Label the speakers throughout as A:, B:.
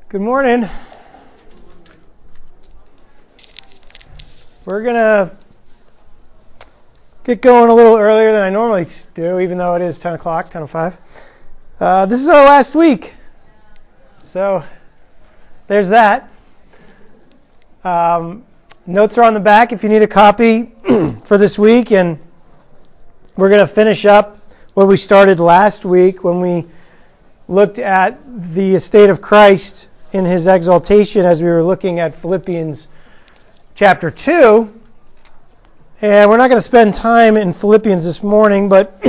A: Good morning. We're going to get going a little earlier than I normally do, even though it is 10 o'clock, 10:05. This is our last week. So there's that. Notes are on the back if you need a copy for this week. And we're going to finish up what we started last week when we looked at the estate of Christ in his exaltation as we were looking at Philippians chapter 2. And we're not going to spend time in Philippians this morning, but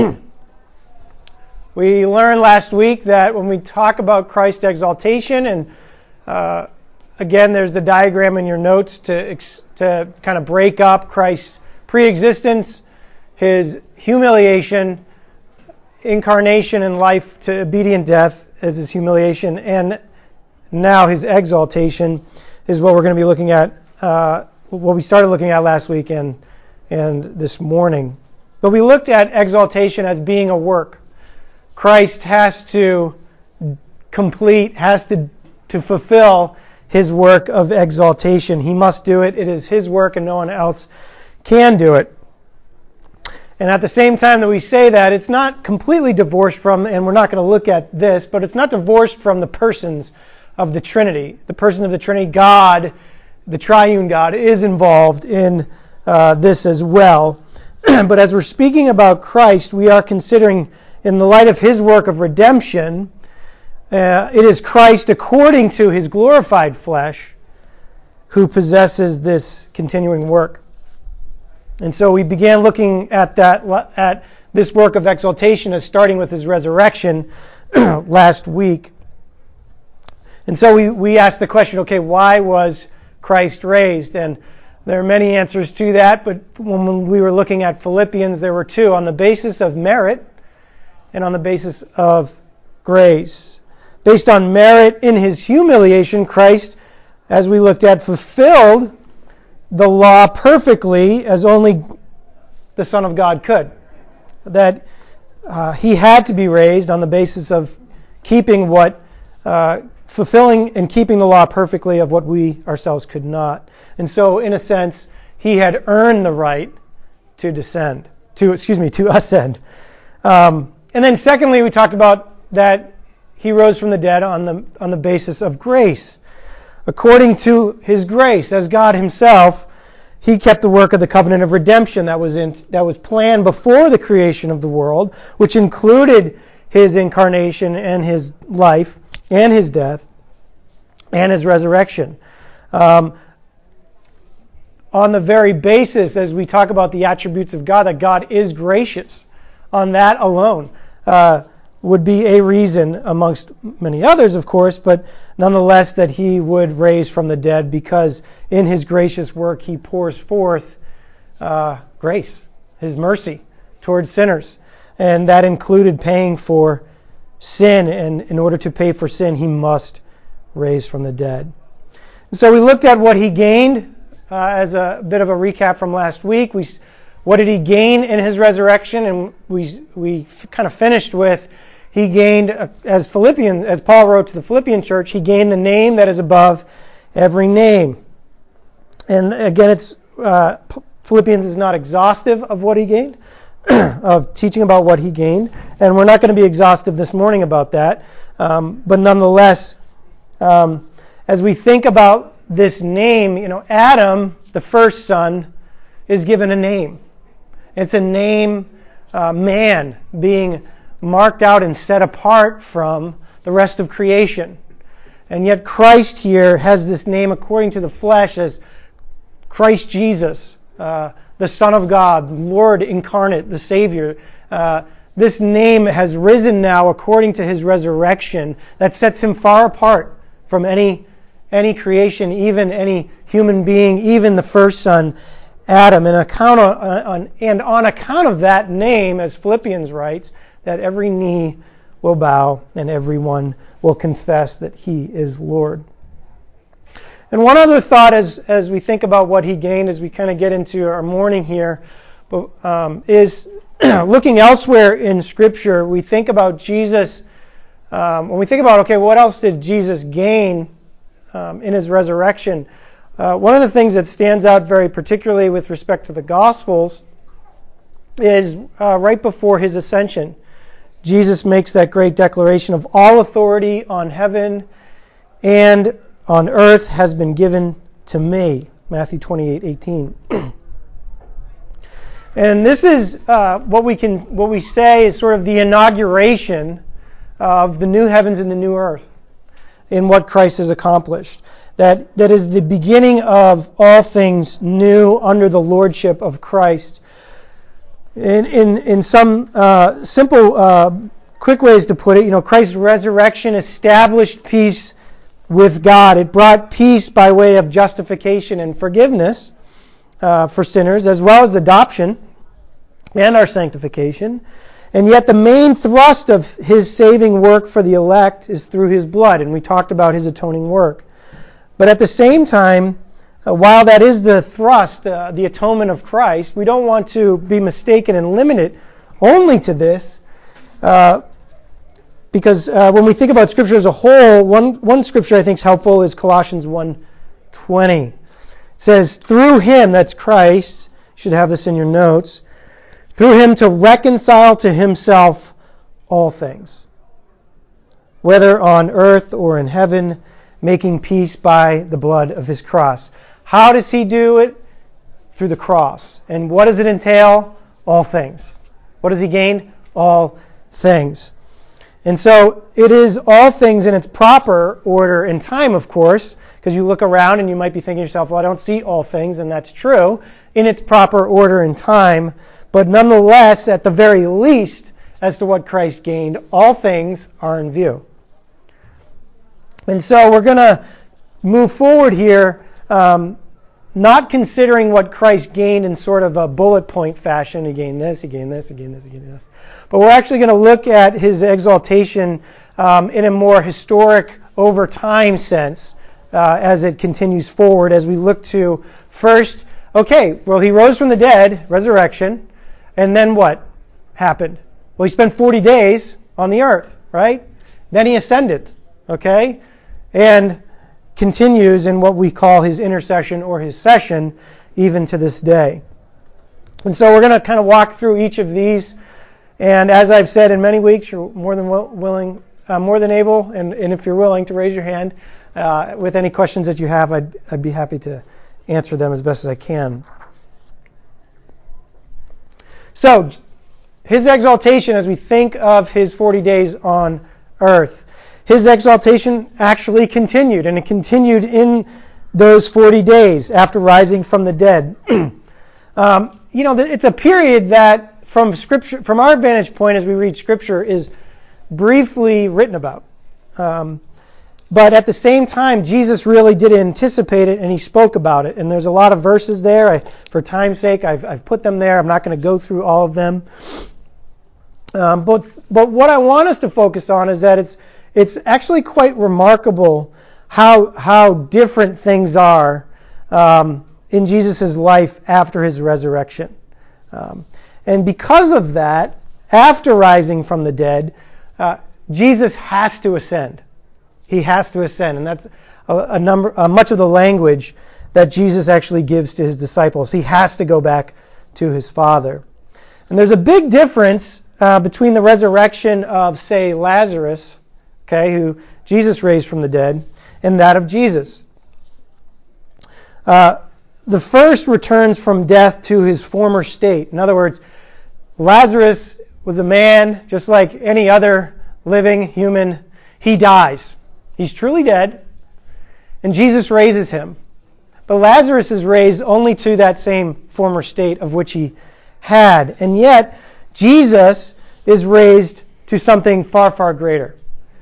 A: we learned last week that when we talk about Christ's exaltation, and again, there's the diagram in your notes to kind of break up Christ's pre-existence, his humiliation, incarnation and life to obedient death as his humiliation, and now his exaltation is what we're going to be looking at, what we started looking at last week and this morning. But we looked at exaltation as being a work. Christ has to complete, has to fulfill his work of exaltation. He must do it. It is his work and no one else can do it. And at the same time that we say that, it's not completely divorced from, and we're not going to look at this, but it's not divorced from the persons of the Trinity. The person of the Trinity, God, the triune God, is involved in this as well. But as we're speaking about Christ, we are considering, in the light of his work of redemption, it is Christ, according to his glorified flesh, who possesses this continuing work. And so we began looking at this work of exaltation as starting with his resurrection last week. And so we asked the question, okay, why was Christ raised? And there are many answers to that, but when we were looking at Philippians, there were two, on the basis of merit and on the basis of grace. Based on merit in his humiliation, Christ, as we looked at, fulfilled the law perfectly as only the Son of God could. That he had to be raised on the basis of keeping fulfilling and keeping the law perfectly of what we ourselves could not. And so, in a sense, he had earned the right to ascend. And then secondly, we talked about that he rose from the dead on the basis of grace. According to his grace, as God himself, he kept the work of the covenant of redemption that was planned before the creation of the world, which included his incarnation and his life and his death and his resurrection. On the very basis, as we talk about the attributes of God, that God is gracious, on that alone would be a reason, amongst many others, of course, but nonetheless that he would raise from the dead, because in his gracious work he pours forth grace, his mercy towards sinners. And that included paying for sin, and in order to pay for sin, he must raise from the dead. So we looked at what he gained as a bit of a recap from last week. What did he gain in his resurrection? And we kind of finished with, he gained, as Paul wrote to the Philippian church, he gained the name that is above every name. And again, Philippians is not exhaustive of what he gained, of teaching about what he gained, and we're not going to be exhaustive this morning about that. But nonetheless, as we think about this name, Adam, the first son, is given a name. It's a name, man, being marked out and set apart from the rest of creation. And yet Christ here has this name according to the flesh as Christ Jesus, the Son of God, Lord incarnate, the Savior. This name has risen now according to his resurrection that sets him far apart from any creation, even any human being, even the first son, Adam. And on account of that name, as Philippians writes, that every knee will bow and everyone will confess that he is Lord. And one other thought as we think about what he gained, as we kind of get into our morning here, is looking elsewhere in Scripture. We think about Jesus, when we think about, okay, what else did Jesus gain in his resurrection. One of the things that stands out very particularly with respect to the Gospels is right before his ascension. Jesus makes that great declaration of all authority on heaven and on earth has been given to me. Matthew 28:18. And this is what we say is sort of the inauguration of the new heavens and the new earth in what Christ has accomplished. That is the beginning of all things new under the lordship of Christ. In some simple, quick ways to put it, Christ's resurrection established peace with God. It brought peace by way of justification and forgiveness for sinners, as well as adoption and our sanctification. And yet the main thrust of his saving work for the elect is through his blood, and we talked about his atoning work. But at the same time, while that is the thrust, the atonement of Christ, we don't want to be mistaken and limit it only to this, because when we think about Scripture as a whole, one Scripture I think is helpful is Colossians 1:20. It says, through him, that's Christ, you should have this in your notes, through him to reconcile to himself all things, whether on earth or in heaven, making peace by the blood of his cross. How does he do it? Through the cross. And what does it entail? All things. What has he gained? All things. And so it is all things in its proper order and time, of course, because you look around and you might be thinking to yourself, well, I don't see all things, and that's true, in its proper order and time. But nonetheless, at the very least, as to what Christ gained, all things are in view. And so we're going to move forward here, not considering what Christ gained in sort of a bullet point fashion. He gained this, he gained this, he gained this, he gained this. But we're actually going to look at his exaltation in a more historic, over time sense as it continues forward, as we look to first, okay, well, he rose from the dead, resurrection, and then what happened? Well, he spent 40 days on the earth, right? Then he ascended, okay? And continues in what we call his intercession or his session even to this day. And so we're going to kind of walk through each of these. And as I've said in many weeks, you're more than willing, more than able, and if you're willing to raise your hand with any questions that you have, I'd be happy to answer them as best as I can. So, his exaltation as we think of his 40 days on earth. His exaltation actually continued, and it continued in those 40 days after rising from the dead. It's a period that, from Scripture, from our vantage point as we read Scripture, is briefly written about. But at the same time, Jesus really did anticipate it, and he spoke about it. And there's a lot of verses there. For time's sake, I've put them there. I'm not going to go through all of them. But what I want us to focus on is that it's actually quite remarkable how different things are in Jesus' life after his resurrection. And because of that, after rising from the dead, Jesus has to ascend. He has to ascend, and that's much of the language that Jesus actually gives to his disciples. He has to go back to his Father. And there's a big difference between the resurrection of, say, Lazarus, okay, who Jesus raised from the dead, and that of Jesus. The first returns from death to his former state. In other words, Lazarus was a man just like any other living human. He dies. He's truly dead, and Jesus raises him. But Lazarus is raised only to that same former state of which he had. And yet, Jesus is raised to something far, far greater.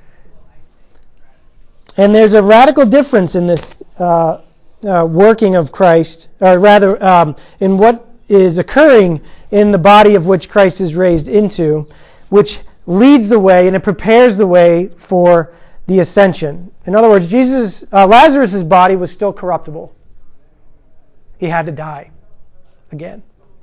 A: And there's a radical difference in this working of Christ, or rather, in what is occurring in the body of which Christ is raised into, which leads the way and it prepares the way for the ascension. In other words, Lazarus' body was still corruptible. He had to die again.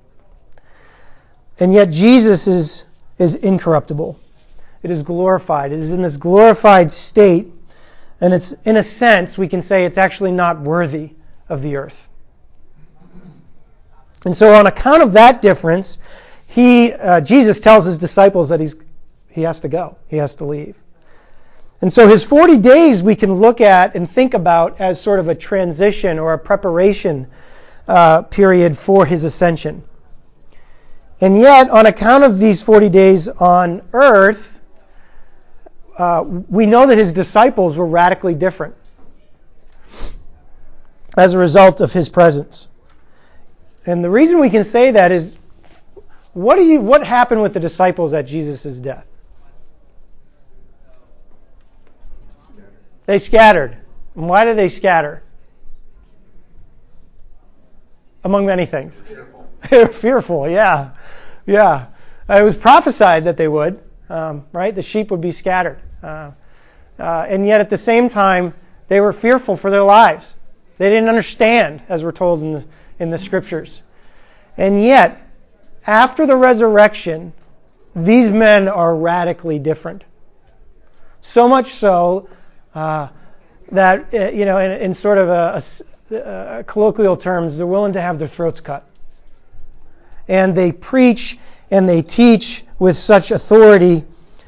A: And yet Jesus is incorruptible. It is glorified. It is in this glorified state And it's, in a sense, we can say it's actually not worthy of the earth. And so on account of that difference, Jesus tells his disciples that he has to go. He has to leave. And so his 40 days we can look at and think about as sort of a transition or a preparation period for his ascension. And yet, on account of these 40 days on earth, we know that his disciples were radically different as a result of his presence. And the reason we can say that is, what happened with the disciples at Jesus' death? They scattered. And why did they scatter? Among many things. Fearful. They were fearful, yeah. Yeah. It was prophesied that they would, right? The sheep would be scattered. And yet at the same time, they were fearful for their lives. They didn't understand, as we're told in the Scriptures. And yet, after the resurrection, these men are radically different. So much so that, in sort of a colloquial terms, they're willing to have their throats cut. And they preach and they teach with such authority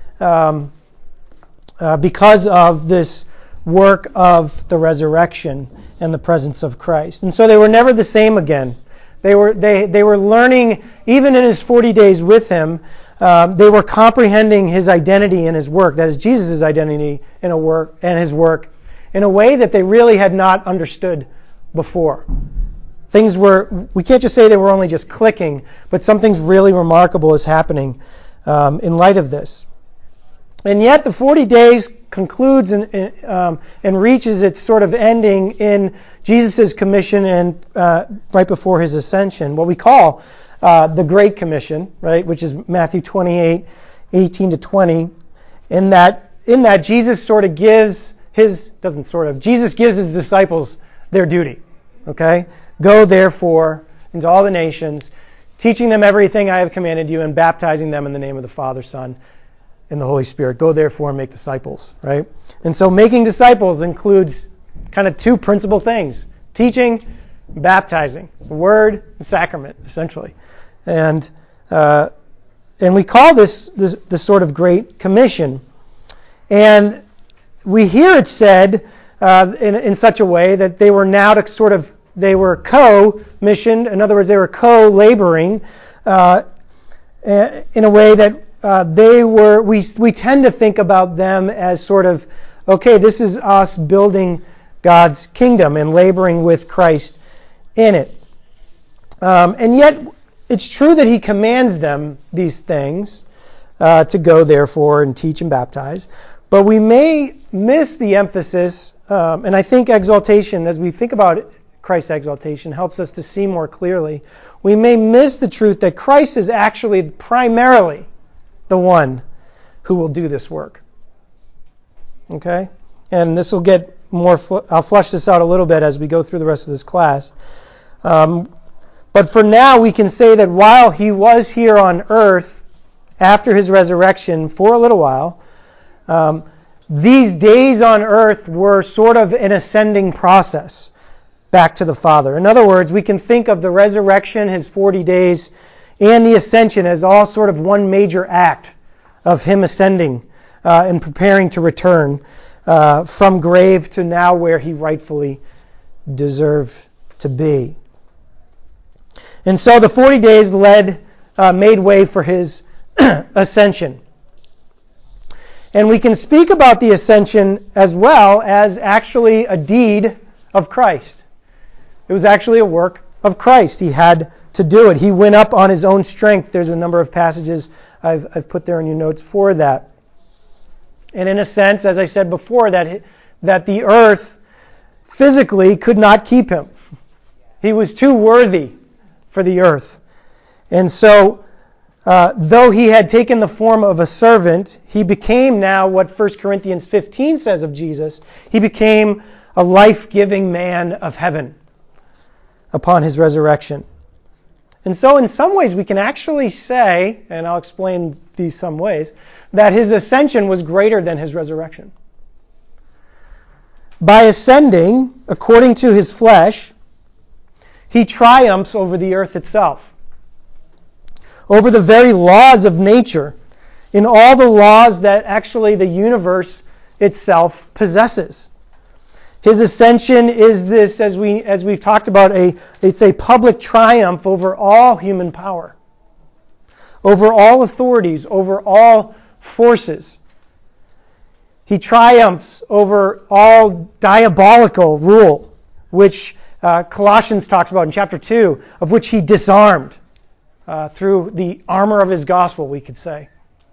A: because of this work of the resurrection and the presence of Christ. And so they were never the same again. They were learning, even in his 40 days with him, they were comprehending his identity in his work, that is Jesus' identity in his work, in a way that they really had not understood before. We can't just say they were only just clicking, but something's really remarkable is happening in light of this. And yet the 40 days concludes and reaches its sort of ending in Jesus' commission and right before his ascension, what we call the Great Commission, right, which is Matthew 28:18-20. In that Jesus Jesus gives his disciples their duty. Okay? Go therefore into all the nations, teaching them everything I have commanded you and baptizing them in the name of the Father, Son, and the Holy Spirit. Go therefore and make disciples, right? And so making disciples includes kind of two principal things: teaching, baptizing, the word and sacrament, essentially. And we call this the sort of Great Commission. And we hear it said in such a way that they were now to sort of, they were co-missioned. In other words, they were co-laboring in a way that we tend to think about them as sort of, okay, this is us building God's kingdom and laboring with Christ in it. And yet, it's true that he commands them these things, to go therefore and teach and baptize. But we may miss the emphasis, and I think exaltation, as we think about Christ's exaltation, helps us to see more clearly. We may miss the truth that Christ is actually primarily the one who will do this work. Okay? And this will get more, I'll flesh this out a little bit as we go through the rest of this class. But for now, we can say that while he was here on earth after his resurrection for a little while, these days on earth were sort of an ascending process back to the Father. In other words, we can think of the resurrection, his 40 days, and the ascension as all sort of one major act of him ascending and preparing to return from grave to now where he rightfully deserved to be. And so the 40 days made way for his ascension. And we can speak about the ascension as well as actually a deed of Christ. It was actually a work of Christ. He had to do it. He went up on his own strength. There's a number of passages I've put there in your notes for that. And in a sense, as I said before, that the earth physically could not keep him. He was too worthy for the earth. And so, though he had taken the form of a servant, he became now what 1 Corinthians 15 says of Jesus. He became a life-giving man of heaven upon his resurrection. And so in some ways we can actually say, and I'll explain these some ways, that his ascension was greater than his resurrection. by ascending according to his flesh, he triumphs over the earth itself, over the very laws of nature, in all the laws that actually the universe itself possesses. His ascension is this, as we've talked about, it's a public triumph over all human power, over all authorities, over all forces. He triumphs over all diabolical rule, which Colossians talks about in chapter 2, of which he disarmed through the armor of his gospel, we could say.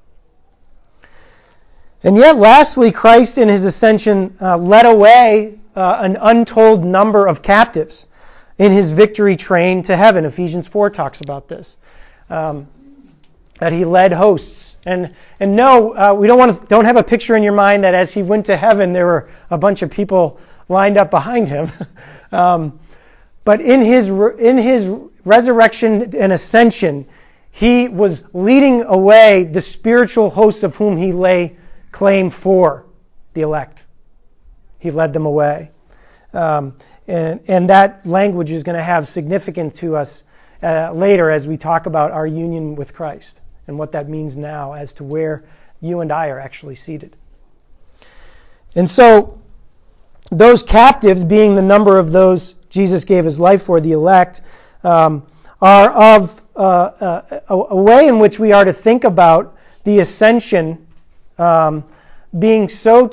A: And yet, lastly, Christ in his ascension led away an untold number of captives in his victory train to heaven. Ephesians 4 talks about this, that he led hosts. And no, we don't have a picture in your mind that as he went to heaven, there were a bunch of people lined up behind him. But in his resurrection and ascension, he was leading away the spiritual hosts of whom he lay claim for, the elect. He led them away. And that language is going to have significance to us later as we talk about our union with Christ and what that means now as to where you and I are actually seated. And so those captives, being the number of those Jesus gave his life for, the elect, are of a way in which we are to think about the ascension being so...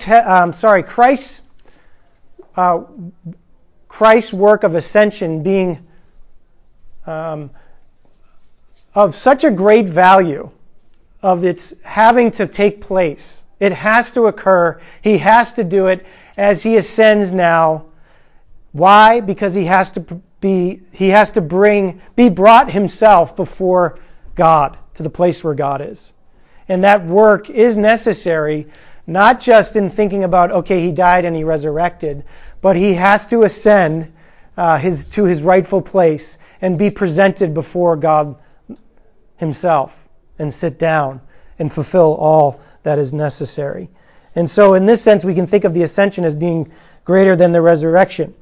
A: Christ's work of ascension being of such a great value of its having to take place. It has to occur. He has to do it as he ascends now. Why? Because he has to be brought himself before God, to the place where God is. And that work is necessary, not just in thinking about, okay, he died and he resurrected, but he has to ascend to his rightful place and be presented before God himself and sit down and fulfill all that is necessary. And so in this sense, we can think of the ascension as being greater than the resurrection.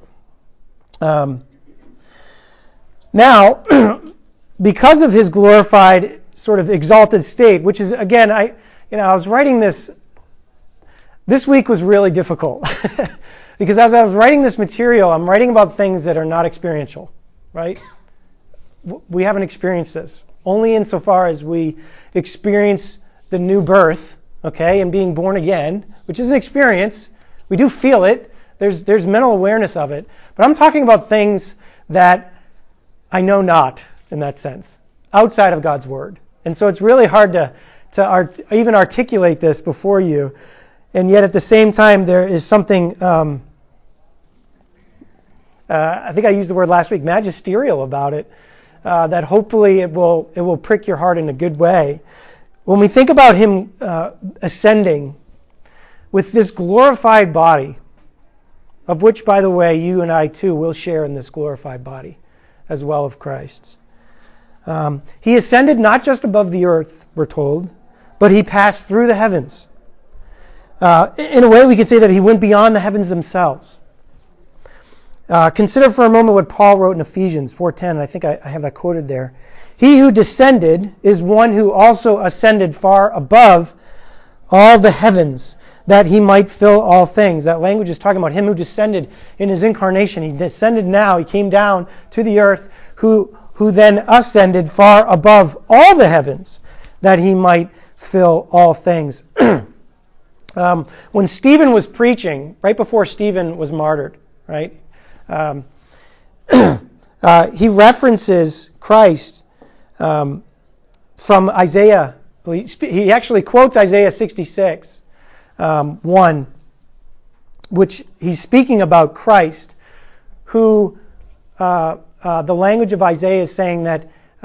A: Now, because of his glorified, sort of exalted state, which is, again, I was writing this week was really difficult. Because as I was writing this material, I'm writing about things that are not experiential, right? We haven't experienced this. Only insofar as we experience the new birth, okay, and being born again, which is an experience. We do feel it. There's mental awareness of it. But I'm talking about things that I know not, in that sense, outside of God's Word. And so it's really hard to even articulate this before you. And yet at the same time, there is something... I think I used the word last week, magisterial about it, that hopefully it will prick your heart in a good way. When we think about him ascending with this glorified body, of which, by the way, you and I too will share in this glorified body, as well of Christ's. He ascended not just above the earth, we're told, but he passed through the heavens. In a way, we could say that he went beyond the heavens themselves. Consider for a moment what Paul wrote in Ephesians 4:10, and I think I have that quoted there. He who descended is one who also ascended far above all the heavens, that he might fill all things. That language is talking about him who descended in his incarnation. He descended now, he came down to the earth, who then ascended far above all the heavens, that he might fill all things. When Stephen was preaching, right before Stephen was martyred, right? He references Christ from Isaiah. He actually quotes Isaiah 66, 1, which he's speaking about Christ, who the language of Isaiah is saying that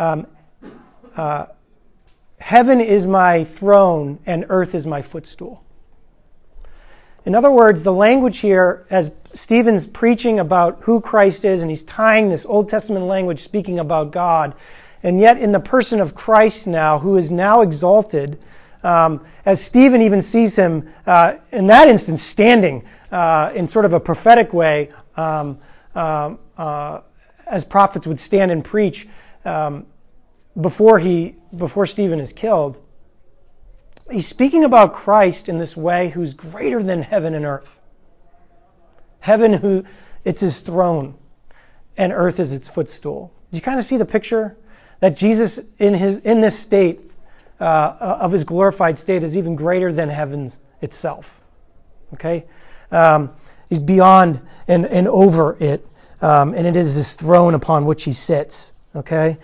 A: heaven is my throne and earth is my footstool. In other words, the language here, as Stephen's preaching about who Christ is, and he's tying this Old Testament language speaking about God, and yet in the person of Christ now, who is now exalted, as Stephen even sees him in that instance standing in sort of a prophetic way, as prophets would stand and preach before Stephen is killed. He's speaking about Christ in this way who's greater than heaven and earth. Heaven, it's his throne, and earth is its footstool. Do you kind of see the picture? That Jesus in this state of his glorified state is even greater than heaven itself. Okay? He's beyond and over it, and it is his throne upon which he sits. Okay?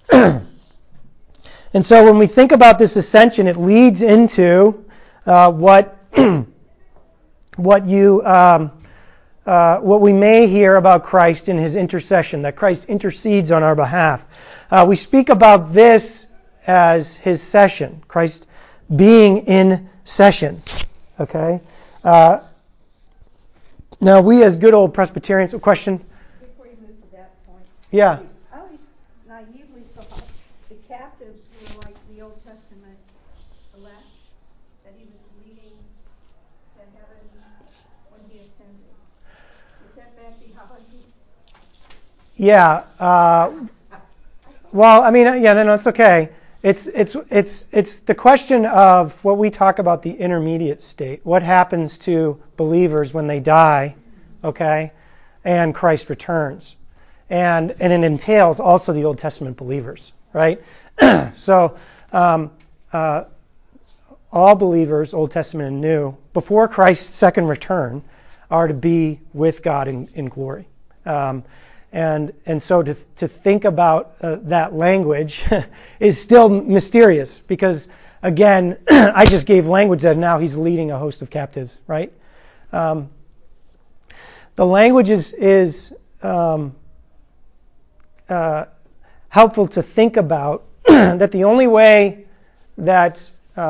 A: And so when we think about this ascension, it leads into what we may hear about Christ in his intercession, that Christ intercedes on our behalf. We speak about this as his session, Christ being in session. Okay? Now, we as good old Presbyterians, a question?
B: Before you move to that point.
A: Yeah.
B: I always naively thought the captives were like the Old Testament elect, that he was leading to heaven when he ascended. Is that bad theology?
A: Yeah. Well, I mean, yeah, no, it's okay. It's the question of what we talk about, the intermediate state. What happens to believers when they die, okay, and Christ returns, and it entails also the Old Testament believers, right? So all believers, Old Testament and New, before Christ's second return, are to be with God in glory. And so to think about that language is still mysterious because, again, I just gave language that now he's leading a host of captives, right? The language is helpful to think about that the only way that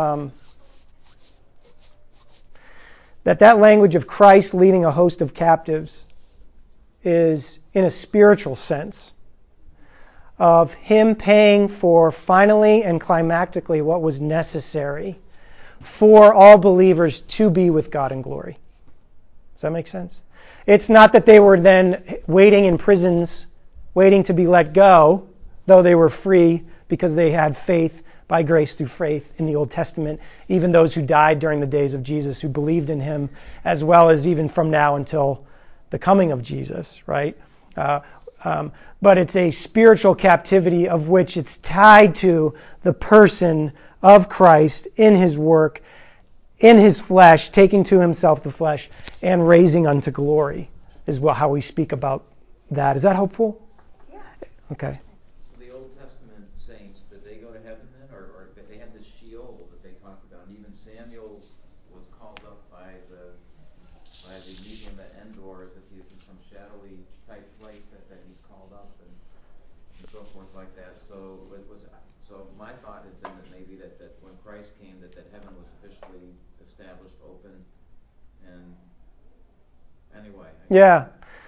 A: that language of Christ leading a host of captives is in a spiritual sense of him paying for finally and climactically what was necessary for all believers to be with God in glory. Does that make sense? It's not that they were then waiting in prisons, waiting to be let go, though they were free because they had faith by grace through faith in the Old Testament, even those who died during the days of Jesus, who believed in him, as well as even from now until the coming of Jesus, right? But it's a spiritual captivity of which it's tied to the person of Christ in his work, in his flesh, taking to himself the flesh, and raising unto glory, is how we speak about that. Is that helpful?
B: Yeah.
A: Okay.
C: So the Old Testament saints, did they go to heaven then? Or they had this Sheol that they talked about? And even Samuel was called up by the medium at Endor, as if he was in some shadowy type place that he's called up and so forth like that. So my thought had been that maybe that when Christ came that heaven was officially established, open, and anyway.
A: Yeah.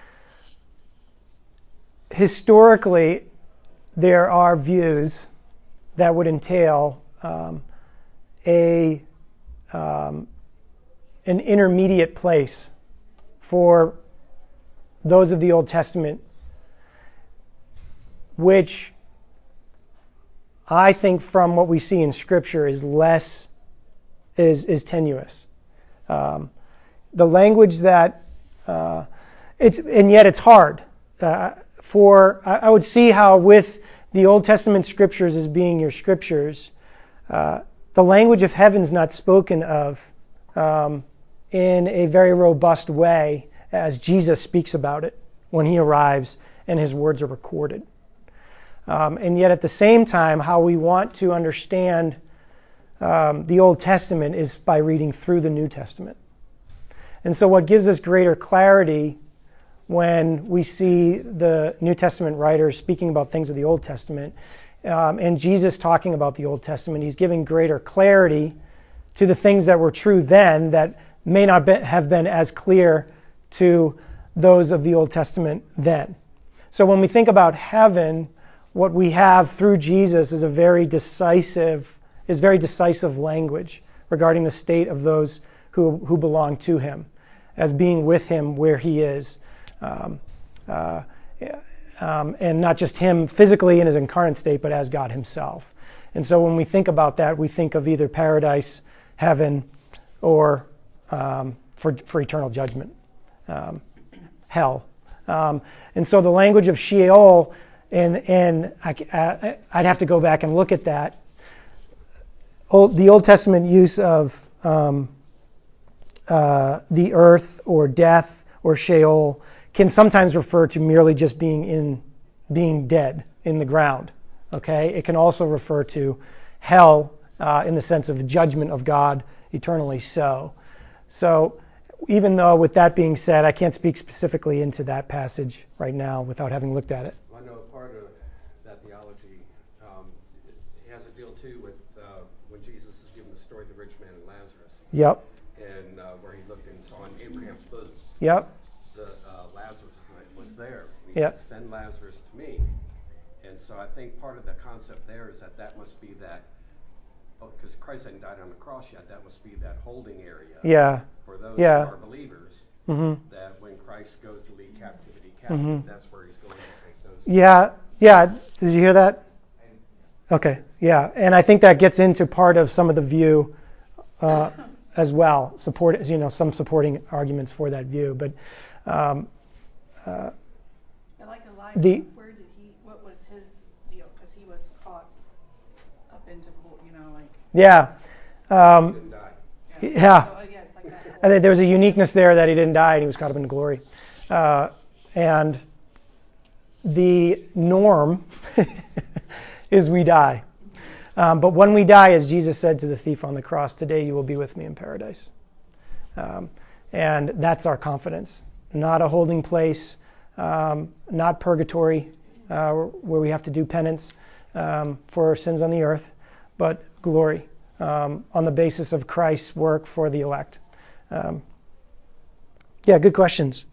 A: Historically, there are views that would entail an intermediate place for those of the Old Testament, which I think from what we see in Scripture is tenuous. The language that and yet it's hard. I would see how with the Old Testament Scriptures as being your Scriptures, the language of heaven's not spoken of in a very robust way as Jesus speaks about it when he arrives and his words are recorded. And yet at the same time, how we want to understand the Old Testament is by reading through the New Testament. And so what gives us greater clarity when we see the New Testament writers speaking about things of the Old Testament and Jesus talking about the Old Testament, he's giving greater clarity to the things that were true then that may not have been as clear to those of the Old Testament then. So when we think about heaven, what we have through Jesus is a very decisive is very decisive language regarding the state of those who belong to him, as being with him where he is. And not just him physically in his incarnate state, but as God himself. And so when we think about that, we think of either paradise, heaven, or for eternal judgment, hell. And so the language of Sheol, and I'd have to go back and look at that. The Old Testament use of the earth or death or Sheol can sometimes refer to merely just being dead in the ground. Okay, it can also refer to hell in the sense of the judgment of God eternally. So even though, with that being said, I can't speak specifically into that passage right now without having looked at it.
D: I know part of that theology it has to deal too with when Jesus is giving the story of the rich man and Lazarus.
A: Yep.
D: And where he looked and saw in Abraham's bosom.
A: Yep.
D: Lazarus was there. And he
A: Yep.
D: said, "Send Lazarus to me." And so I think part of the concept there is that must be that, because Christ hadn't died on the cross yet, that must be that holding area.
A: Yeah.
D: For those
A: Yeah.
D: who are believers, that when Christ goes to lead captivity captive, that's where he's going to take those.
A: Yeah. Did you hear that? Okay. Yeah, and I think that gets into part of some of the view as well. Some supporting arguments for that view, but.
E: Like Elijah, what was his deal? Because he was caught up into,
A: Yeah.
D: He didn't die.
A: Yeah.
E: So, it's like that.
A: I think there was a uniqueness there that he didn't die and he was caught up into glory. And the norm is we die. But when we die, as Jesus said to the thief on the cross, "Today you will be with me in paradise." And that's our confidence. Not a holding place, not purgatory, where we have to do penance for our sins on the earth, but glory on the basis of Christ's work for the elect. Good questions.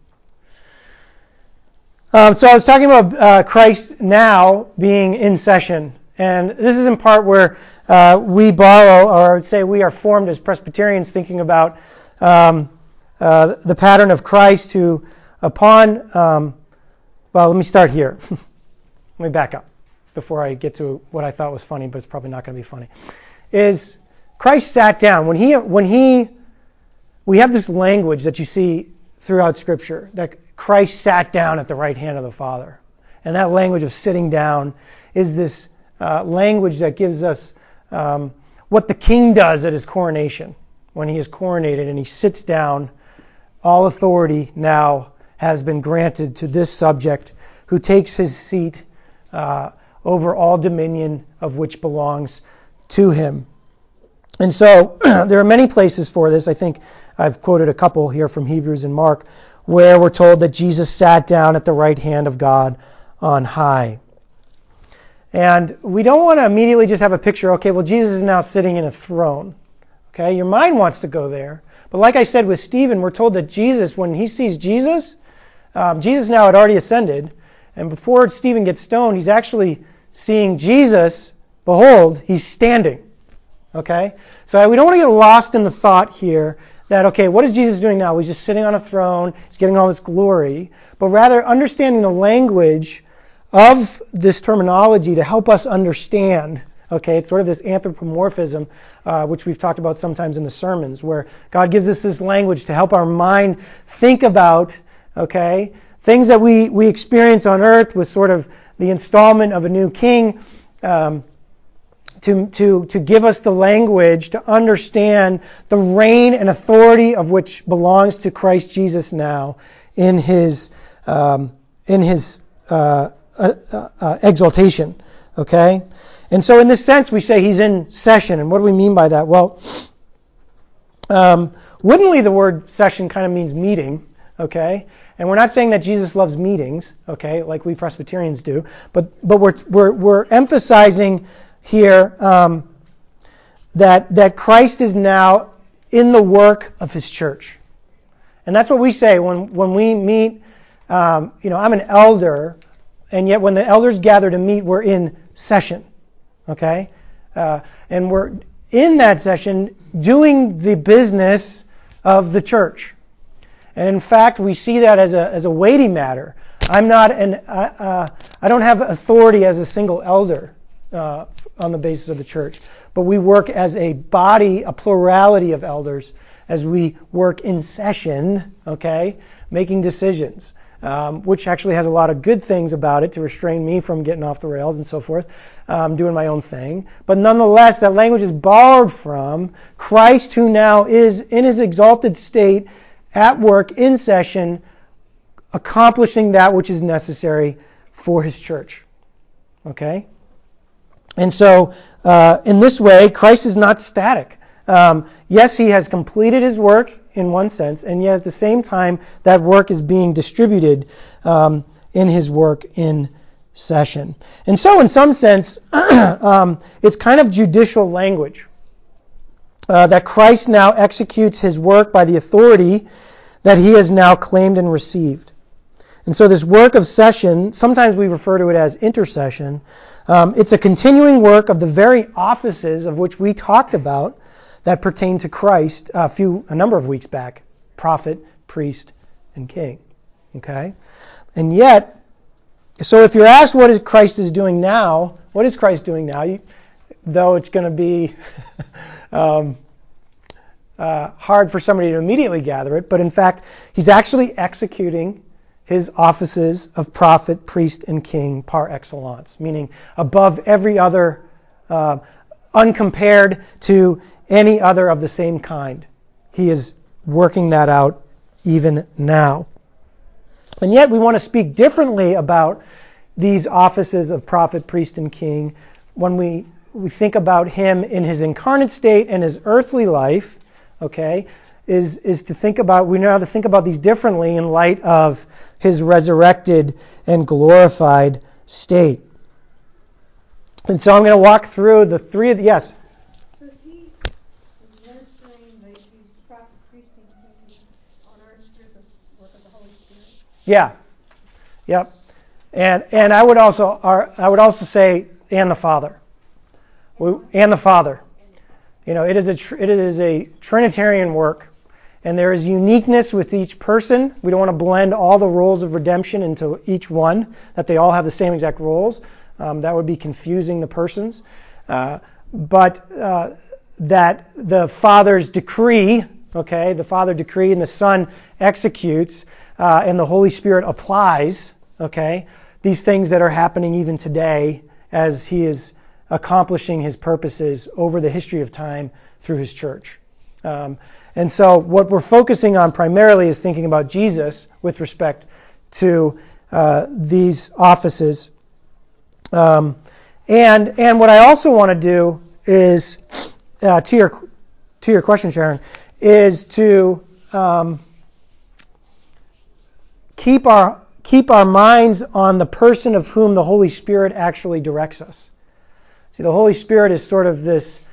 A: So I was talking about Christ now being in session, and this is in part where we borrow, or I would say we are formed as Presbyterians, thinking about the pattern of Christ who, let me start here. Let me back up before I get to what I thought was funny, but it's probably not going to be funny. Is Christ sat down. We have this language that you see throughout Scripture, that Christ sat down at the right hand of the Father. And that language of sitting down is this language that gives us what the king does at his coronation. When he is coronated and he sits down, all authority now has been granted to this subject, who takes his seat over all dominion of which belongs to him. And so there are many places for this. I think I've quoted a couple here from Hebrews and Mark, where we're told that Jesus sat down at the right hand of God on high. And we don't want to immediately just have a picture, okay, well, Jesus is now sitting in a throne. Okay, your mind wants to go there. But like I said with Stephen, we're told that Jesus, when he sees Jesus, Jesus now had already ascended. And before Stephen gets stoned, he's actually seeing Jesus. Behold, he's standing. Okay? So we don't want to get lost in the thought here that, okay, what is Jesus doing now? He's just sitting on a throne. He's getting all this glory. But rather understanding the language of this terminology to help us understand. Okay, it's sort of this anthropomorphism, which we've talked about sometimes in the sermons, where God gives us this language to help our mind think about, okay, things that we experience on earth with sort of the installment of a new king, to give us the language to understand the reign and authority of which belongs to Christ Jesus now in his exaltation. Okay? And so in this sense, we say he's in session. And what do we mean by that? Well, woodenly, the word session kind of means meeting. Okay? And we're not saying that Jesus loves meetings, okay, like we Presbyterians do, but we're emphasizing here that Christ is now in the work of his church. And that's what we say when we meet. I'm an elder, and yet when the elders gather to meet, we're in session. Okay? And we're in that session doing the business of the church. And in fact, we see that as a weighty matter. I don't have authority as a single elder on the basis of the church, but we work as a body, a plurality of elders, as we work in session, okay, making decisions, which actually has a lot of good things about it to restrain me from getting off the rails and so forth, doing my own thing. But nonetheless, that language is borrowed from Christ, who now is in his exalted state at work in session, accomplishing that which is necessary for his church. Okay? And so, in this way, Christ is not static. Yes, he has completed his work in one sense, and yet at the same time, that work is being distributed in his work in session. And so, in some sense, it's kind of judicial language. That Christ now executes his work by the authority that he has now claimed and received. And so this work of session, sometimes we refer to it as intercession, it's a continuing work of the very offices of which we talked about that pertain to Christ a number of weeks back: prophet, priest, and king. Okay? And yet, so if you're asked what Christ is doing now, what is Christ doing now? Though it's going to be hard for somebody to immediately gather it, but in fact, he's actually executing his offices of prophet, priest, and king par excellence, meaning above every other, uncompared to any other of the same kind. He is working that out even now. And yet we want to speak differently about these offices of prophet, priest, and king when we think about him in his incarnate state and his earthly life, okay, is to think about, we know how to think about these differently in light of his resurrected and glorified state. And so I'm going to walk through the three of the, yes?
B: So is he administering these prophet, priest, and king on earth through the work of the Holy Spirit?
A: Yeah. Yep. And I would also say, and the Father. And the Father. You know, it is a Trinitarian work. And there is uniqueness with each person. We don't want to blend all the roles of redemption into each one, that they all have the same exact roles. That would be confusing the persons. But that the Father's decree, okay, the Father decree and the Son executes, and the Holy Spirit applies, okay, these things that are happening even today as he is accomplishing his purposes over the history of time through his church. And so what we're focusing on primarily is thinking about Jesus with respect to these offices. And what I also want to do is, to your question, Sharon, is to keep our minds on the person of whom the Holy Spirit actually directs us. See, the Holy Spirit is sort of this,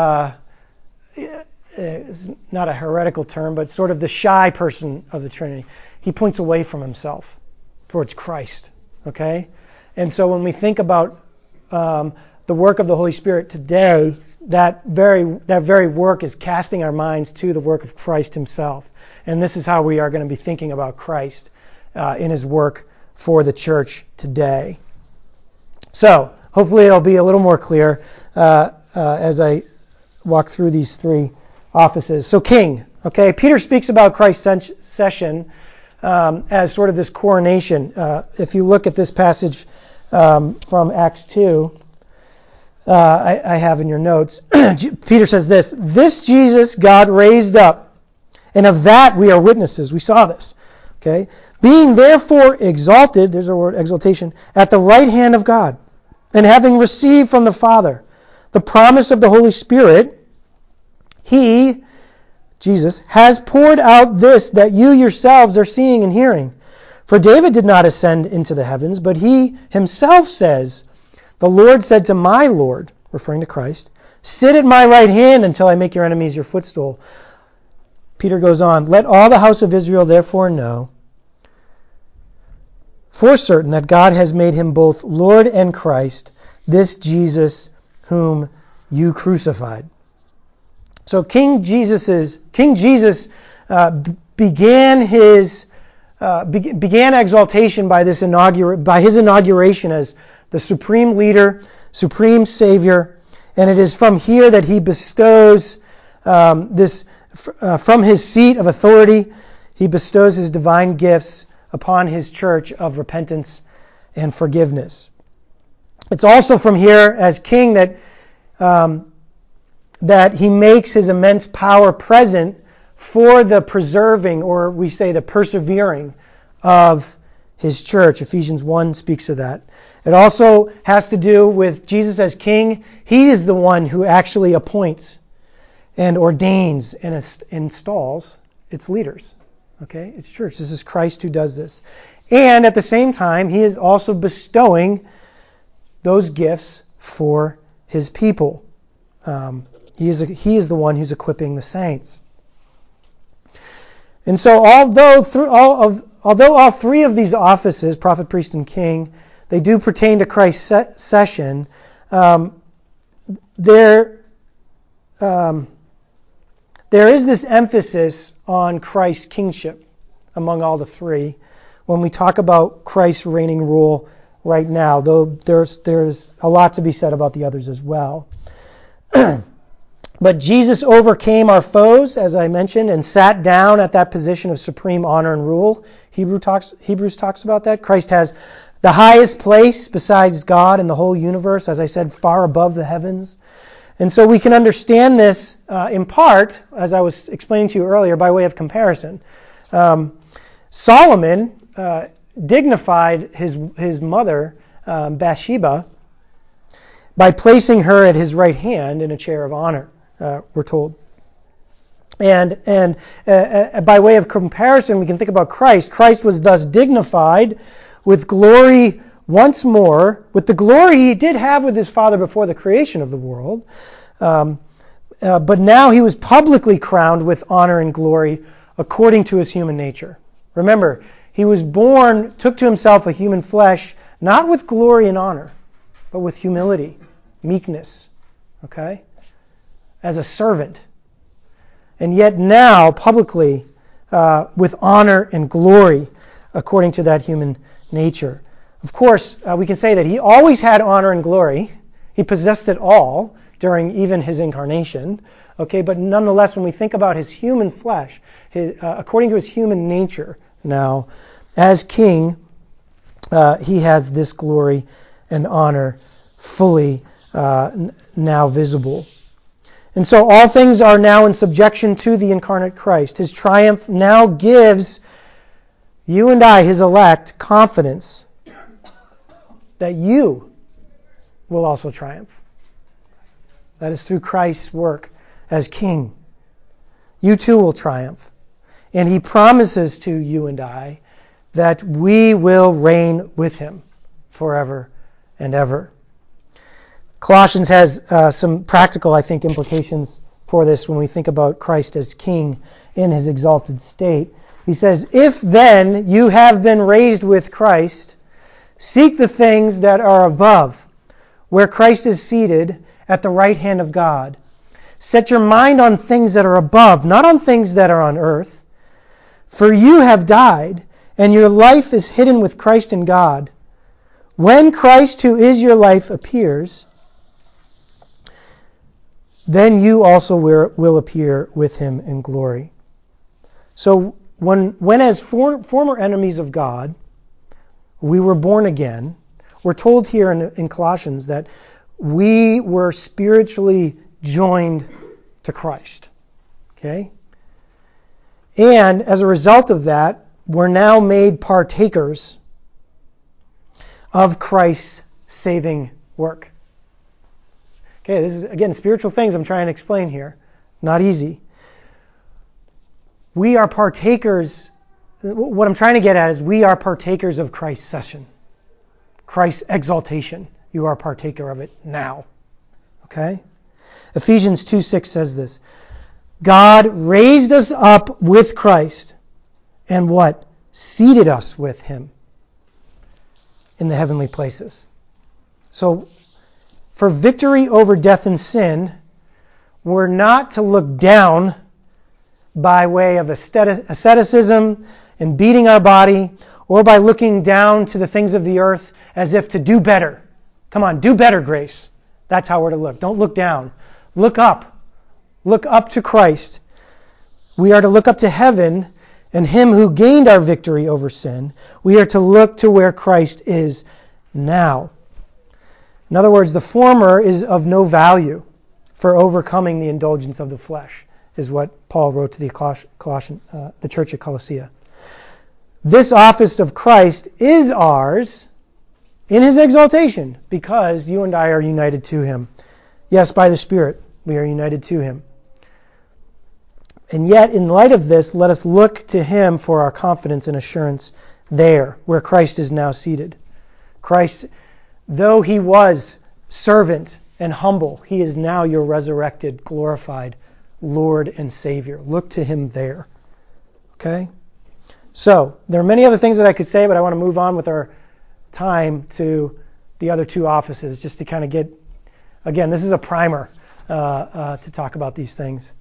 A: it's not a heretical term, but sort of the shy person of the Trinity. He points away from himself towards Christ. Okay? And so when we think about the work of the Holy Spirit today, that very work is casting our minds to the work of Christ himself. And this is how we are going to be thinking about Christ in his work for the church today. So, hopefully it'll be a little more clear as I walk through these three offices. So, king. Okay, Peter speaks about Christ's session as sort of this coronation. If you look at this passage from Acts 2, I have in your notes, Peter says this: "This Jesus God raised up, and of that we are witnesses." We saw this. Okay, "being therefore exalted," there's our word exaltation, "at the right hand of God, and having received from the Father the promise of the Holy Spirit, he," Jesus, "has poured out this that you yourselves are seeing and hearing. For David did not ascend into the heavens, but he himself says, 'The Lord said to my Lord,'" referring to Christ, "'sit at my right hand until I make your enemies your footstool.'" Peter goes on, "Let all the house of Israel therefore know for certain that God has made him both Lord and Christ, this Jesus whom you crucified. So King Jesus began exaltation by his inauguration as the supreme leader, supreme savior, and it is from here that he bestows from his seat of authority, he bestows his divine gifts upon his church of repentance and forgiveness. It's also from here, as king, that he makes his immense power present for the preserving, or we say the persevering, of his church. Ephesians 1 speaks of that. It also has to do with Jesus as king. He is the one who actually appoints and ordains and installs its leaders. Okay? It's church. This is Christ who does this. And at the same time, he is also bestowing those gifts for his people. He is the one who's equipping the saints. And so although all three of these offices, prophet, priest, and king, they do pertain to Christ's session, there is this emphasis on Christ's kingship among all the three when we talk about Christ's reigning rule right now, though there's a lot to be said about the others as well. But Jesus overcame our foes, as I mentioned, and sat down at that position of supreme honor and rule. Hebrews talks about that. Christ has the highest place besides God in the whole universe, as I said, far above the heavens. And so we can understand this in part, as I was explaining to you earlier, by way of comparison. Solomon dignified his mother, Bathsheba, by placing her at his right hand in a chair of honor, we're told. And by way of comparison, we can think about Christ. Christ was thus dignified with glory once more, with the glory he did have with his Father before the creation of the world. But now he was publicly crowned with honor and glory according to his human nature. Remember, he was born, took to himself a human flesh, not with glory and honor, but with humility, meekness, okay? As a servant. And yet now, publicly, with honor and glory, according to that human nature. Of course, we can say that he always had honor and glory. He possessed it all during even his incarnation. Okay, but nonetheless, when we think about his human flesh, according to his human nature, now, as king, he has this glory and honor fully now visible. And so all things are now in subjection to the incarnate Christ. His triumph now gives you and I, his elect, confidence that you will also triumph. That is through Christ's work as king. You too will triumph. And he promises to you and I that we will reign with him forever and ever. Colossians has some practical, I think, implications for this when we think about Christ as king in his exalted state. He says, if then you have been raised with Christ, seek the things that are above, where Christ is seated at the right hand of God. Set your mind on things that are above, not on things that are on earth. For you have died, and your life is hidden with Christ in God. When Christ, who is your life, appears, then you also will appear with him in glory. So when as former enemies of God, we were born again, we're told here in Colossians that we were spiritually joined to Christ. Okay? And as a result of that, we're now made partakers of Christ's saving work. Okay, this is, again, spiritual things I'm trying to explain here. Not easy. We are partakers. What I'm trying to get at is we are partakers of Christ's session. Christ's exaltation. You are a partaker of it now. Okay? Ephesians 2:6 says this. God raised us up with Christ and what? Seated us with him in the heavenly places. So for victory over death and sin, we're not to look down by way of asceticism and beating our body, or by looking down to the things of the earth as if to do better. Come on, do better, Grace. That's how we're to look. Don't look down. Look up. Look up to Christ. We are to look up to heaven and Him who gained our victory over sin. We are to look to where Christ is now. In other words, the former is of no value for overcoming the indulgence of the flesh, is what Paul wrote to the church at Colossae. This office of Christ is ours in His exaltation because you and I are united to Him. Yes, by the Spirit, we are united to Him. And yet, in light of this, let us look to Him for our confidence and assurance there, where Christ is now seated. Christ, though He was servant and humble, He is now your resurrected, glorified Lord and Savior. Look to Him there. Okay? So, there are many other things that I could say, but I want to move on with our time to the other two offices, just to kind of get, again, this is a primer to talk about these things.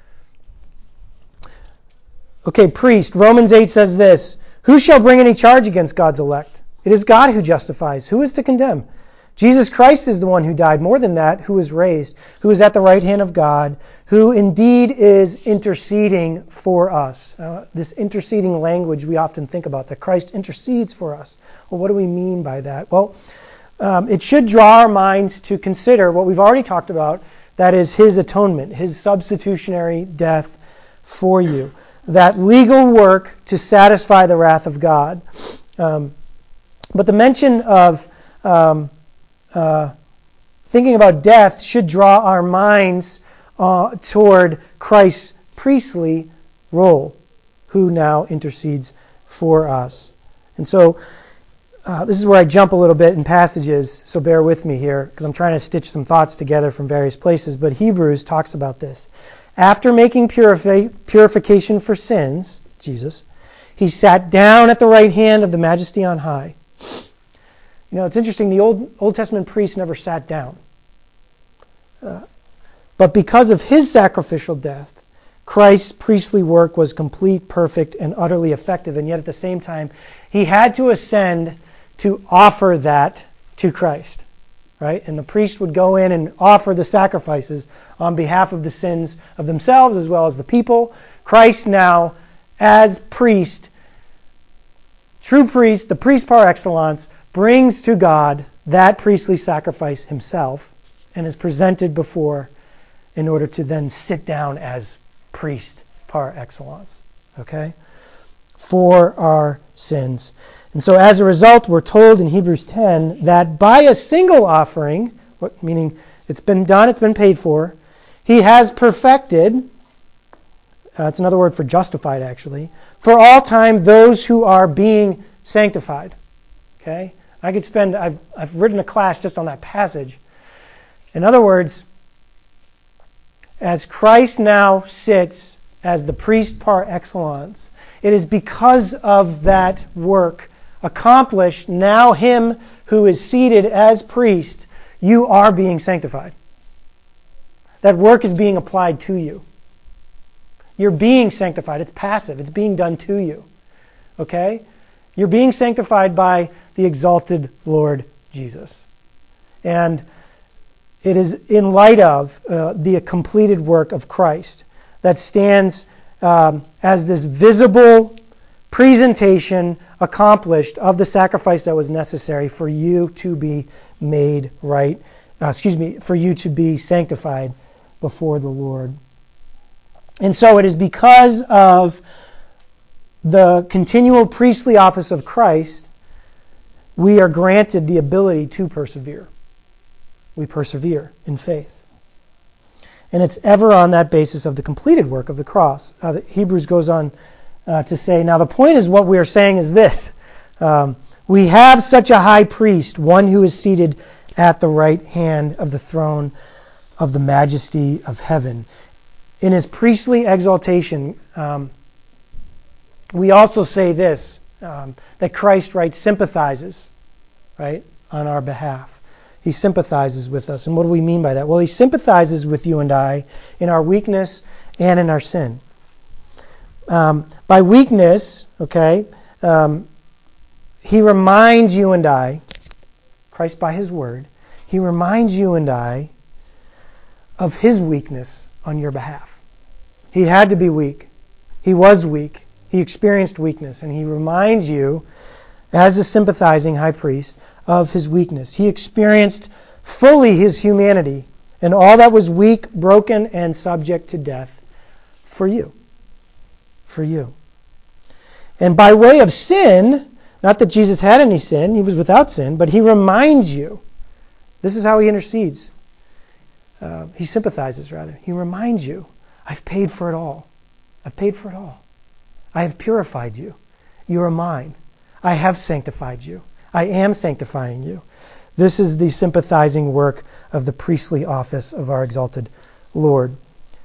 A: Okay, priest. Romans 8 says this, who shall bring any charge against God's elect? It is God who justifies. Who is to condemn? Jesus Christ is the one who died, more than that, who was raised, who is at the right hand of God, who indeed is interceding for us. This interceding language we often think about, that Christ intercedes for us. Well, what do we mean by that? Well, it should draw our minds to consider what we've already talked about, that is His atonement, His substitutionary death for you. That legal work to satisfy the wrath of God. But the mention of thinking about death should draw our minds toward Christ's priestly role, who now intercedes for us. And so this is where I jump a little bit in passages, so bear with me here, because I'm trying to stitch some thoughts together from various places. But Hebrews talks about this. After making purification for sins, Jesus, He sat down at the right hand of the Majesty on high. You know, it's interesting, the Old Testament priests never sat down. But because of His sacrificial death, Christ's priestly work was complete, perfect, and utterly effective. And yet at the same time, He had to ascend to offer that to Christ. Right? And the priest would go in and offer the sacrifices on behalf of the sins of themselves as well as the people. Christ now, as priest, true priest, the priest par excellence, brings to God that priestly sacrifice Himself and is presented before in order to then sit down as priest par excellence. Okay? For our sins. And so as a result, we're told in Hebrews 10 that by a single offering, meaning it's been done, it's been paid for, He has perfected, it's another word for justified actually, for all time those who are being sanctified. Okay? I've written a class just on that passage. In other words, as Christ now sits as the priest par excellence, it is because of that work accomplished, now Him who is seated as priest, you are being sanctified. That work is being applied to you. You're being sanctified. It's passive. It's being done to you. Okay? You're being sanctified by the exalted Lord Jesus. And it is in light of the completed work of Christ that stands as this visible presentation accomplished of the sacrifice that was necessary for you to be made right, for you to be sanctified before the Lord. And so it is because of the continual priestly office of Christ, we are granted the ability to persevere. We persevere in faith. And it's ever on that basis of the completed work of the cross. Hebrews goes on to say, now the point is what we are saying is this. We have such a high priest, one who is seated at the right hand of the throne of the majesty of heaven. In His priestly exaltation, we also say this, that Christ, right, sympathizes, right, on our behalf. He sympathizes with us. And what do we mean by that? Well, he sympathizes with you and I in our weakness and in our sin. By weakness, okay, he reminds you and I, Christ by his word, he reminds you and I of his weakness on your behalf. He had to be weak. He was weak. He experienced weakness. And he reminds you, as a sympathizing high priest, of his weakness. He experienced fully his humanity and all that was weak, broken, and subject to death for you. For you. And by way of sin, not that Jesus had any sin, he was without sin, but he reminds you. This is how he intercedes. He sympathizes, rather. He reminds you, I've paid for it all. I've paid for it all. I have purified you. You are mine. I have sanctified you. I am sanctifying you. This is the sympathizing work of the priestly office of our exalted Lord.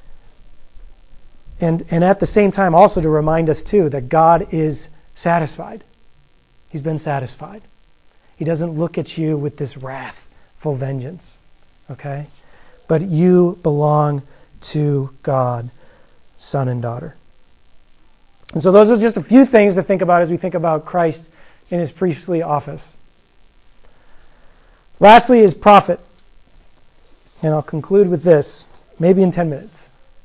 A: And at the same time also to remind us too that God is satisfied. He's been satisfied. He doesn't look at you with this wrathful vengeance. Okay? But you belong to God, son and daughter. And so those are just a few things to think about as we think about Christ in his priestly office. Lastly is prophet. And I'll conclude with this, maybe in 10 minutes.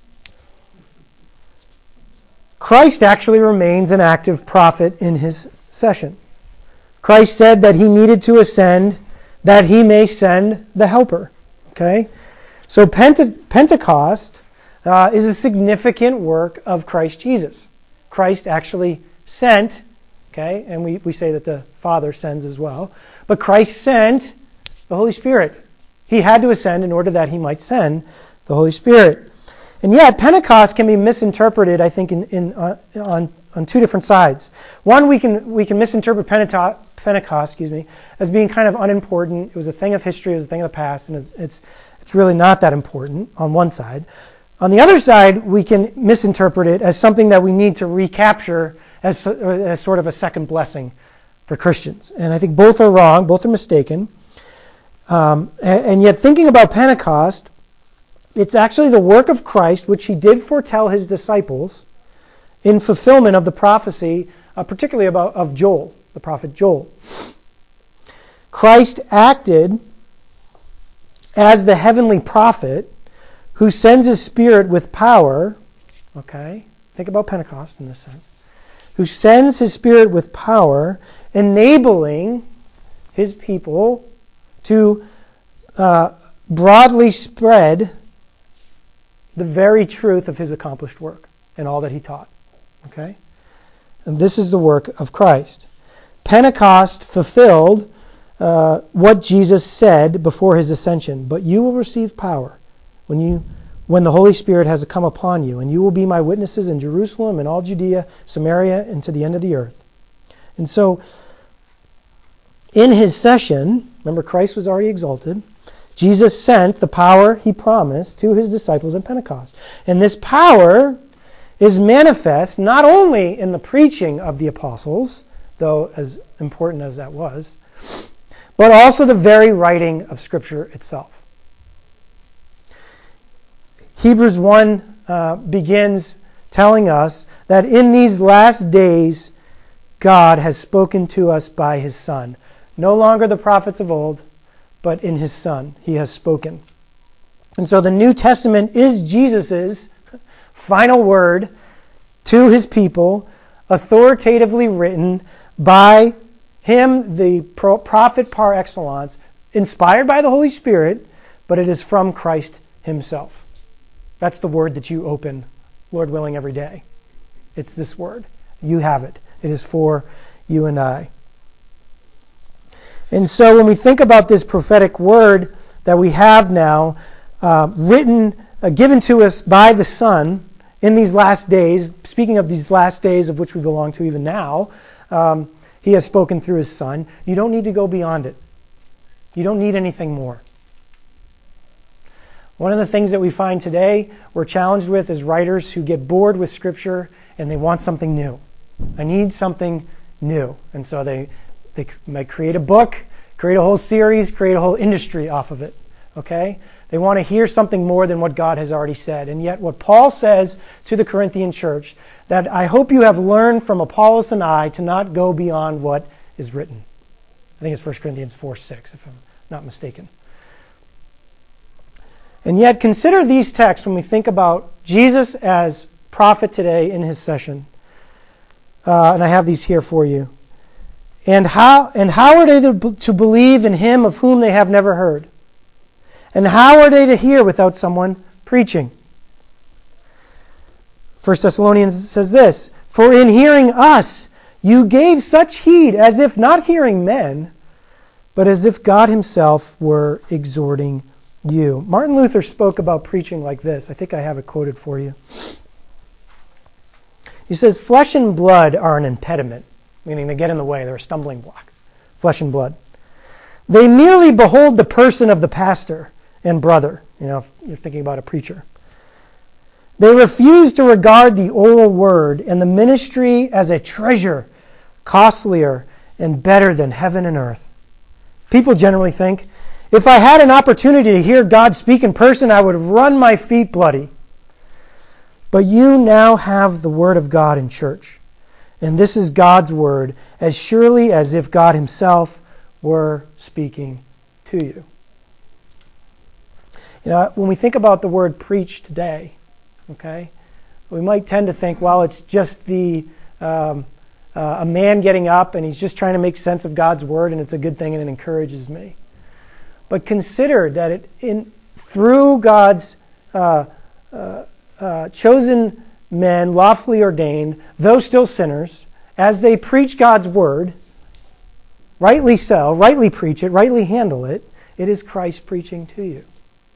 A: Christ actually remains an active prophet in his session. Christ said that he needed to ascend that he may send the helper. Okay? So Pentecost is a significant work of Christ Jesus. Christ actually sent, okay, and we say that the Father sends as well, but Christ sent the Holy Spirit. He had to ascend in order that he might send the Holy Spirit. And yet, Pentecost can be misinterpreted, I think, on two different sides. One, we can misinterpret Pentecost, as being kind of unimportant. It was a thing of history, it was a thing of the past, and it's really not that important on one side. On the other side, we can misinterpret it as something that we need to recapture as sort of a second blessing for Christians. And I think both are wrong, both are mistaken. And yet thinking about Pentecost, it's actually the work of Christ, which he did foretell his disciples in fulfillment of the prophecy, particularly of Joel, the prophet Joel. Christ acted as the heavenly prophet who sends his Spirit with power, okay? Think about Pentecost in this sense. Who sends his Spirit with power, enabling his people to broadly spread the very truth of his accomplished work and all that he taught, okay? And this is the work of Christ. Pentecost fulfilled what Jesus said before his ascension, but you will receive power when the Holy Spirit has come upon you, and you will be my witnesses in Jerusalem and all Judea, Samaria, and to the end of the earth. And so, in his session, remember Christ was already exalted, Jesus sent the power he promised to his disciples at Pentecost. And this power is manifest not only in the preaching of the apostles, though as important as that was, but also the very writing of Scripture itself. Hebrews 1 begins telling us that in these last days, God has spoken to us by his Son. No longer the prophets of old, but in his Son he has spoken. And so the New Testament is Jesus' final word to his people, authoritatively written by him, the prophet par excellence, inspired by the Holy Spirit, but it is from Christ himself. That's the word that you open, Lord willing, every day. It's this word. You have it. It is for you and I. And so when we think about this prophetic word that we have now, given to us by the Son in these last days, speaking of these last days of which we belong to even now, he has spoken through his Son. You don't need to go beyond it. You don't need anything more. One of the things that we find today we're challenged with is writers who get bored with Scripture and they want something new. I need something new. And so they might create a book, create a whole series, create a whole industry off of it. Okay? They want to hear something more than what God has already said. And yet what Paul says to the Corinthian church, that I hope you have learned from Apollos and I to not go beyond what is written. I think it's 1 Corinthians 4:6, if I'm not mistaken. And yet consider these texts when we think about Jesus as prophet today in his session. And I have these here for you. And how are they to believe in him of whom they have never heard? And how are they to hear without someone preaching? 1 Thessalonians says this, for in hearing us, you gave such heed as if not hearing men, but as if God himself were exhorting you. Martin Luther spoke about preaching like this. I think I have it quoted for you. He says, flesh and blood are an impediment, meaning they get in the way, they're a stumbling block. Flesh and blood. They merely behold the person of the pastor and brother, if you're thinking about a preacher. They refuse to regard the oral word and the ministry as a treasure, costlier and better than heaven and earth. People generally think, if I had an opportunity to hear God speak in person, I would run my feet bloody. But you now have the Word of God in church. And this is God's Word, as surely as if God himself were speaking to you. When we think about the word preach today, okay, we might tend to think, well, it's just a man getting up and he's just trying to make sense of God's Word and it's a good thing and it encourages me. But consider that through God's chosen men, lawfully ordained, though still sinners, as they preach God's Word, rightly so, rightly preach it, rightly handle it, it is Christ preaching to you.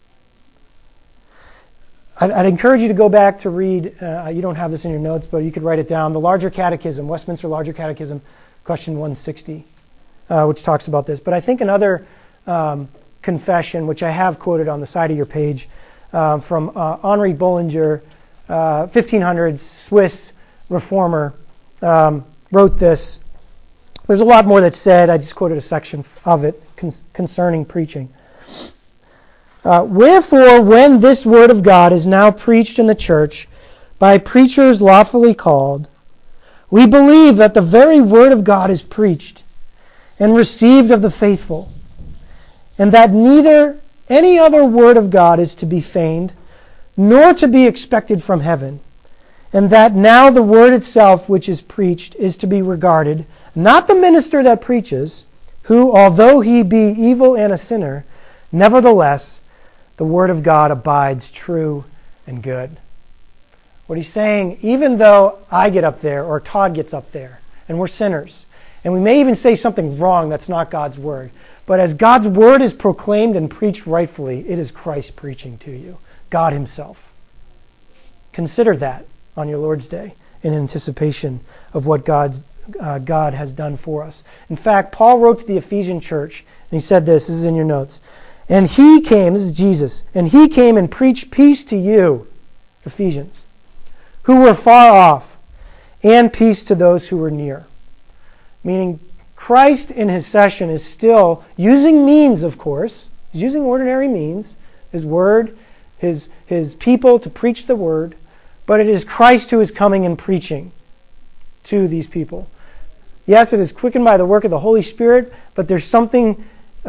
A: I'd encourage you to go back to read, you don't have this in your notes, but you could write it down, the Larger Catechism, Westminster Larger Catechism, question 160, which talks about this. But I think another confession, which I have quoted on the side of your page, from Henri Bullinger, 1500s Swiss reformer, wrote this. There's a lot more that's said. I just quoted a section of it concerning preaching. Wherefore, when this word of God is now preached in the church by preachers lawfully called, we believe that the very word of God is preached and received of the faithful, and that neither any other word of God is to be feigned, nor to be expected from heaven, and that now the word itself which is preached is to be regarded, not the minister that preaches, who, although he be evil and a sinner, nevertheless, the word of God abides true and good. What he's saying, even though I get up there or Todd gets up there, and we're sinners, and we may even say something wrong that's not God's word, but as God's word is proclaimed and preached rightfully, it is Christ preaching to you, God himself. Consider that on your Lord's Day in anticipation of what God has done for us. In fact, Paul wrote to the Ephesian church, and he said this is in your notes, and he came, this is Jesus, and he came and preached peace to you, Ephesians, who were far off, and peace to those who were near. Meaning, Christ in his session is still using means, of course. He's using ordinary means, his word, his people to preach the word, but it is Christ who is coming and preaching to these people. Yes, it is quickened by the work of the Holy Spirit, but there's something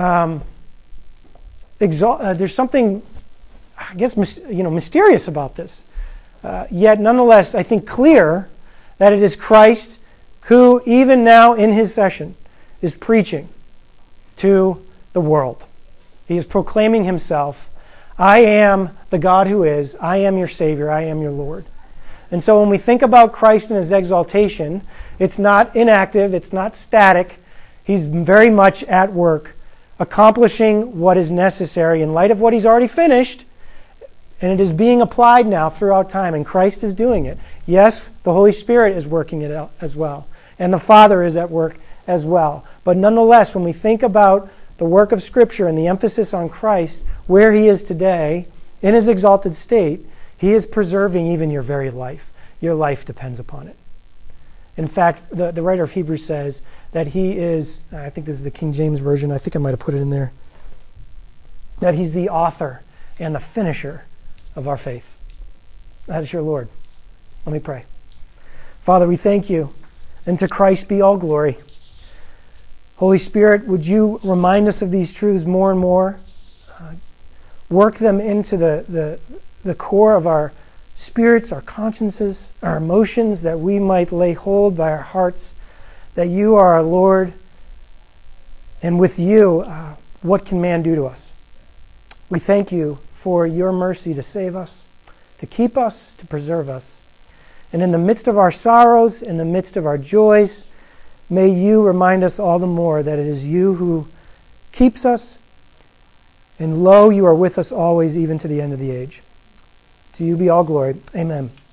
A: there's something, I guess, mysterious about this. Yet, nonetheless, I think clear that it is Christ who, even now in his session, is preaching to the world. He is proclaiming himself, I am the God who is, I am your Savior, I am your Lord. And so when we think about Christ and his exaltation, it's not inactive, it's not static. He's very much at work, accomplishing what is necessary in light of what he's already finished, and it is being applied now throughout time, and Christ is doing it. Yes, the Holy Spirit is working it out as well, and the Father is at work as well. But nonetheless, when we think about the work of Scripture and the emphasis on Christ, where he is today, in his exalted state, he is preserving even your very life. Your life depends upon it. In fact, the writer of Hebrews says that he is, I think this is the King James Version, I think I might have put it in there, that he's the author and the finisher of our faith. That is your Lord. Let me pray. Father, we thank you, and to Christ be all glory. Holy Spirit, would you remind us of these truths more and more? Work them into the core of our spirits, our consciences, our emotions, that we might lay hold by our hearts that you are our Lord, and with you, what can man do to us? We thank you for your mercy to save us, to keep us, to preserve us. And in the midst of our sorrows, in the midst of our joys, may you remind us all the more that it is you who keeps us, and lo, you are with us always, even to the end of the age. To you be all glory. Amen.